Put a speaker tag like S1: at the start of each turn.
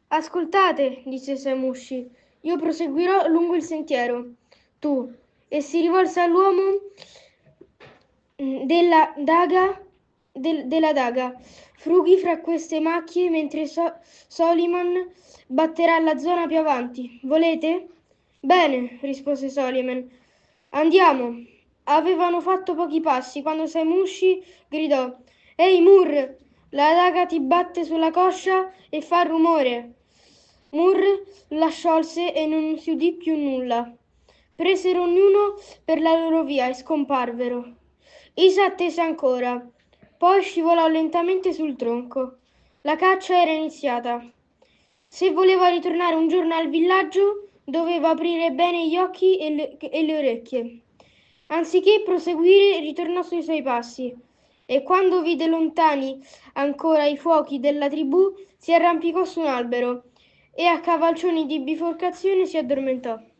S1: Ascoltate, disse Semushi, io proseguirò lungo il sentiero. Tu. E si rivolse all'uomo della daga. Frughi fra queste macchie mentre Soliman batterà la zona più avanti. Volete? Bene, rispose Soliman. Andiamo. Avevano fatto pochi passi quando Semushi gridò: Ehi, Mur! La daga ti batte sulla coscia e fa rumore. Mur la sciolse e non si udì più nulla. Presero ognuno per la loro via e scomparvero. Isa attese ancora, poi scivolò lentamente sul tronco. La caccia era iniziata. Se voleva ritornare un giorno al villaggio, doveva aprire bene gli occhi e le orecchie. Anziché proseguire, ritornò sui suoi passi e quando vide lontani ancora i fuochi della tribù, si arrampicò su un albero e a cavalcioni di biforcazione si addormentò.